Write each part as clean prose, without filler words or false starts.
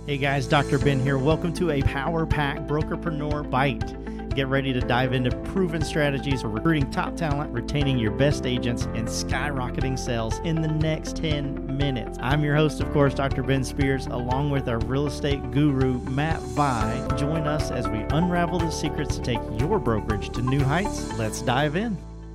Hey guys, Dr. Ben here. Welcome to a Power Pack Brokerpreneur Bite. Get ready to dive into proven strategies for recruiting top talent, retaining your best agents, and skyrocketing sales in the next 10 minutes. I'm your host, of course, Dr. Ben Spears, along with our real estate guru, Matt Vi. Join us as we unravel the secrets to take your brokerage to new heights. Let's dive in.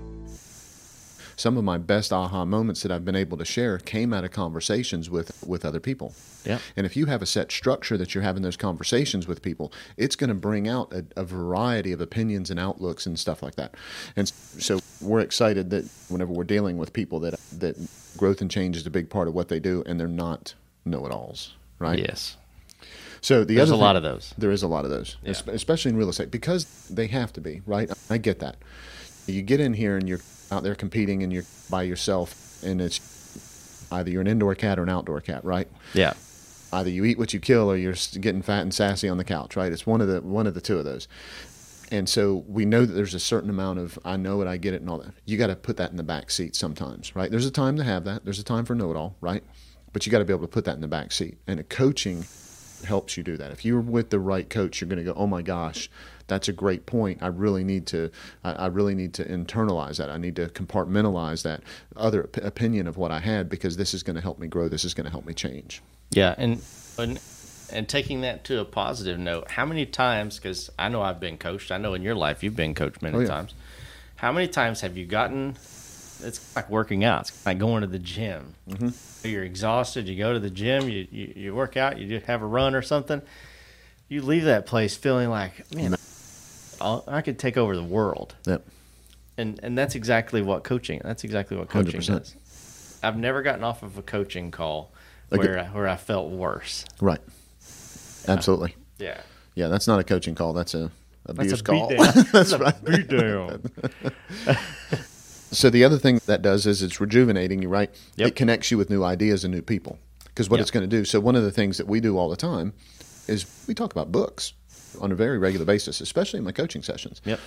Some of my best aha moments that I've been able to share came out of conversations with other people. Yeah. And if you have a set structure that you're having those conversations with people, it's going to bring out a variety of opinions and outlooks and stuff like that. And so we're excited that whenever we're dealing with people that growth and change is a big part of what they do, and they're not know-it-alls, right? Yes. So There's a lot of those. There is a lot of those, Yeah. especially in real estate, because they have to be, right? I get that. You get in here and you're out there competing and you're by yourself, and it's either you're an indoor cat or an outdoor cat, right? Yeah. Either you eat what you kill or you're getting fat and sassy on the couch, right? It's one of the two of those. And so we know that there's a certain amount of I know it, I get it, and all that. You got to put that in the back seat sometimes, right? There's a time to have that. There's a time for know-it-all, right? But you got to be able to put that in the back seat. And a coaching helps you do that. If you're with the right coach, you're going to go, oh my gosh, that's a great point. I really need to internalize that. I need to compartmentalize that other opinion of what I had, because this is going to help me grow. This is going to help me change. Yeah, and taking that to a positive note, how many times, because I know I've been coached, I know in your life you've been coached many times, how many times have you gotten, it's like working out, it's like going to the gym. Mm-hmm. You're exhausted, you go to the gym, you work out, you have a run or something, you leave that place feeling like, man, I could take over the world. Yep. And that's exactly what coaching, coaching 100%. does. I've never gotten off of a coaching call where I felt worse. Right. Absolutely. Yeah. Yeah, that's not a coaching call. That's a abuse call. That's right. Beat down. So the other thing that does is it's rejuvenating you, right? Yep. It connects you with new ideas and new people. Because what it's going to do, so one of the things that we do all the time is we talk about books on a very regular basis, especially in my coaching sessions. Yep.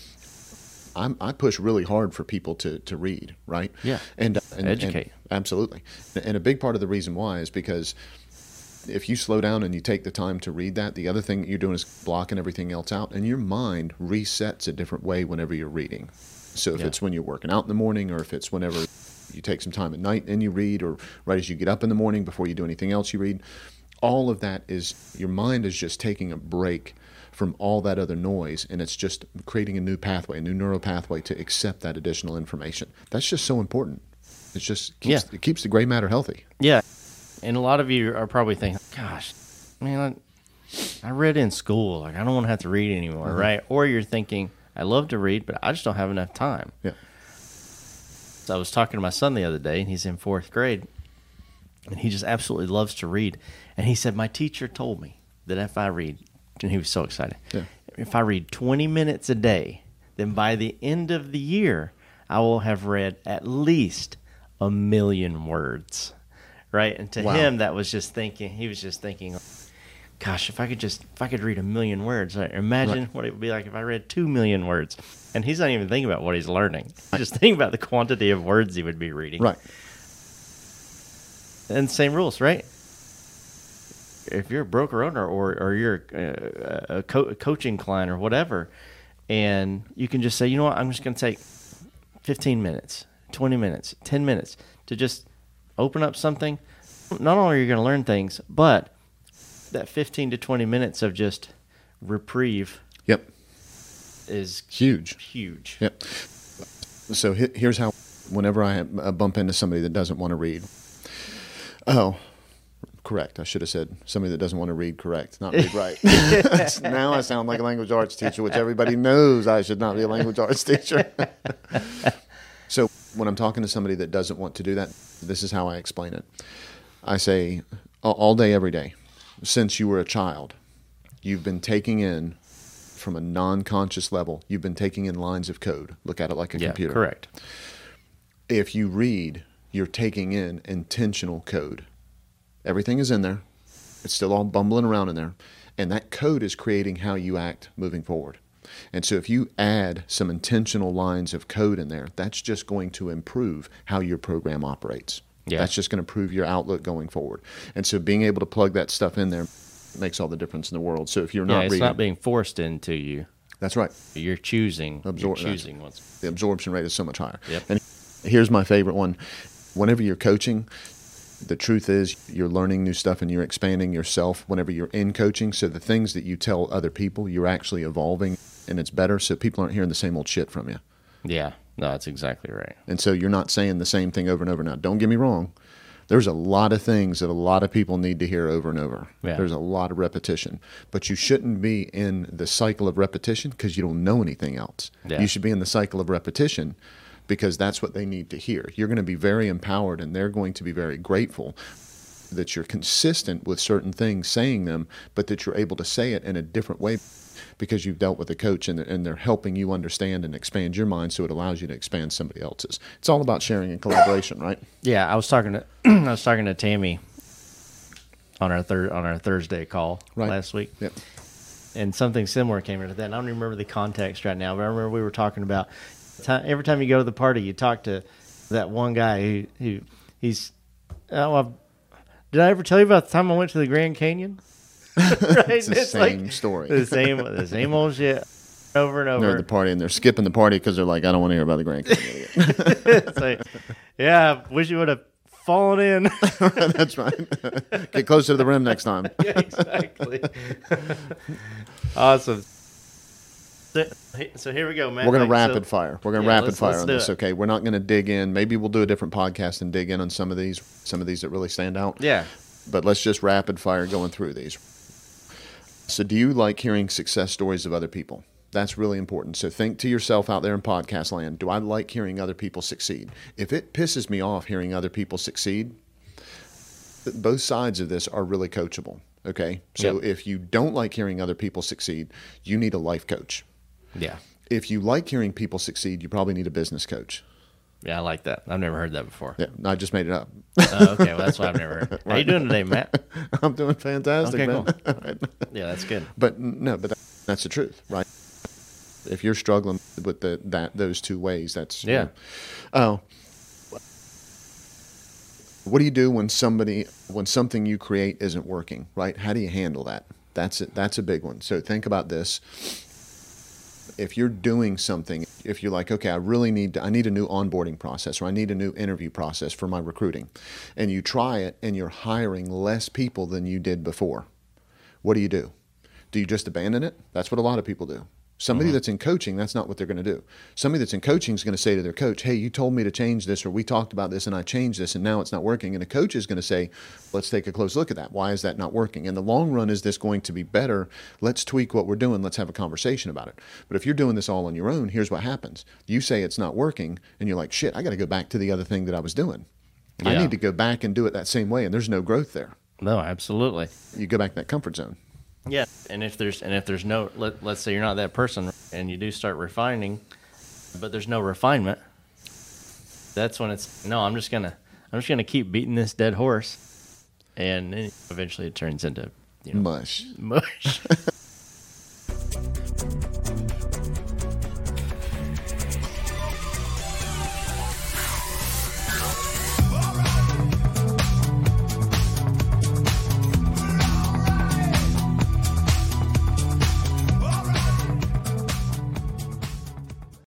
I push really hard for people to read, right? Yeah. And educate. Absolutely. And a big part of the reason why is because if you slow down and you take the time to read that, the other thing that you're doing is blocking everything else out, and your mind resets a different way whenever you're reading. So if it's when you're working out in the morning, or if it's whenever you take some time at night and you read, or right as you get up in the morning before you do anything else you read, all of that is, your mind is just taking a break from all that other noise, and it's just creating a new pathway, a new neural pathway to accept that additional information. That's just so important. It's just it keeps the gray matter healthy. Yeah. And a lot of you are probably thinking, gosh, man, I read in school. Like, I don't want to have to read anymore, Mm-hmm. right? Or you're thinking, I love to read, but I just don't have enough time. Yeah. So I was talking to my son the other day, and he's in 4th grade, and he just absolutely loves to read. And he said, my teacher told me that if I read, and he was so excited, if I read 20 minutes a day, then by the end of the year, I will have read at least 1 million words. Right? And to him, that was just thinking, he was just thinking, gosh, if I could read 1 million words, imagine what it would be like if I read 2 million words. And he's not even thinking about what he's learning. He's just thinking about the quantity of words he would be reading. Right. And same rules, right? If you're a broker owner or you're a coaching client or whatever, and you can just say, you know what, I'm just going to take 15 minutes, 20 minutes, 10 minutes to just open up something. Not only are you going to learn things, but that 15 to 20 minutes of just reprieve is huge. Yep. So here's how, whenever I bump into somebody that doesn't want to read. Oh, correct. I should have said somebody that doesn't want to read correct, not read right. Now I sound like a language arts teacher, which everybody knows I should not be a language arts teacher. So when I'm talking to somebody that doesn't want to do that, this is how I explain it. I say, all day, every day, since you were a child, you've been taking in, from a non-conscious level, you've been taking in lines of code. Look at it like a computer. Correct. If you read, you're taking in intentional code. Everything is in there. It's still all bumbling around in there. And that code is creating how you act moving forward. And so if you add some intentional lines of code in there, that's just going to improve how your program operates. Yeah. That's just going to improve your outlook going forward. And so being able to plug that stuff in there makes all the difference in the world. So if you're Yeah, not it's reading, not being forced into you. that's right. You're choosing. Absor- You're choosing what's. The absorption rate is so much higher. Yep. And here's my favorite one. Whenever you're coaching, the truth is you're learning new stuff and you're expanding yourself whenever you're in coaching. So the things that you tell other people, you're actually evolving and it's better. So people aren't hearing the same old shit from you. Yeah, no, that's exactly right. And so you're not saying the same thing over and over. Now, don't get me wrong. There's a lot of things that a lot of people need to hear over and over. Yeah. There's a lot of repetition. But you shouldn't be in the cycle of repetition because you don't know anything else. Yeah. You should be in the cycle of repetition because that's what they need to hear. You're going to be very empowered and they're going to be very grateful that you're consistent with certain things, saying them, but that you're able to say it in a different way because you've dealt with a coach and they're helping you understand and expand your mind so it allows you to expand somebody else's. It's all about sharing and collaboration, right? Yeah, I was talking to I was talking to Tammy on our Thursday call last week. Yep. And something similar came into that. And I don't even remember the context right now, but I remember we were talking about every time you go to the party, you talk to that one guy who he's, did I ever tell you about the time I went to the Grand Canyon? Right? It's the same story. The same old shit over and over. They're at the party and they're skipping the party because they're like, I don't want to hear about the Grand Canyon again. It's like, yeah, I wish you would have fallen in. That's right. Get closer to the rim next time. Yeah, exactly. Awesome. So here we go, man. We're going to rapid fire. We're going to rapid fire let's on do this, it. okay? We're not going to dig in. Maybe we'll do a different podcast and dig in on some of these that really stand out. Yeah. But let's just rapid fire going through these. So do you like hearing success stories of other people? That's really important. So think to yourself out there in podcast land, do I like hearing other people succeed? If it pisses me off hearing other people succeed, both sides of this are really coachable, okay? So Yep. if you don't like hearing other people succeed, you need a life coach. Yeah. If you like hearing people succeed, you probably need a business coach. Yeah, I like that. I've never heard that before. Yeah, I just made it up. Okay, well, that's what I've never heard. How you doing today, Matt? I'm doing fantastic, Okay, man. cool. Right. Yeah, that's good. But no, but that's the truth, right? If you're struggling with those two ways, that's Yeah. What do you do when something you create isn't working, right? How do you handle that? That's it. That's a big one. So think about this. If you're doing something, if you're like, okay, I need a new onboarding process, or I need a new interview process for my recruiting, and you try it and you're hiring less people than you did before, what do? Do you just abandon it? That's what a lot of people do. Somebody that's in coaching, that's not what they're going to do. Somebody that's in coaching is going to say to their coach, hey, you told me to change this, or we talked about this and I changed this and now it's not working. And a coach is going to say, let's take a close look at that. Why is that not working? In the long run, is this going to be better? Let's tweak what we're doing. Let's have a conversation about it. But if you're doing this all on your own, here's what happens. You say it's not working and you're like, shit, I got to go back to the other thing that I was doing. I Yeah. need to go back and do it that same way. And there's no growth there. No, absolutely. You go back to that comfort zone. Yeah, and if there's no, let's say you're not that person, and you do start refining, but there's no refinement. That's when it's no. I'm just gonna keep beating this dead horse, and then eventually it turns into Mush. mush.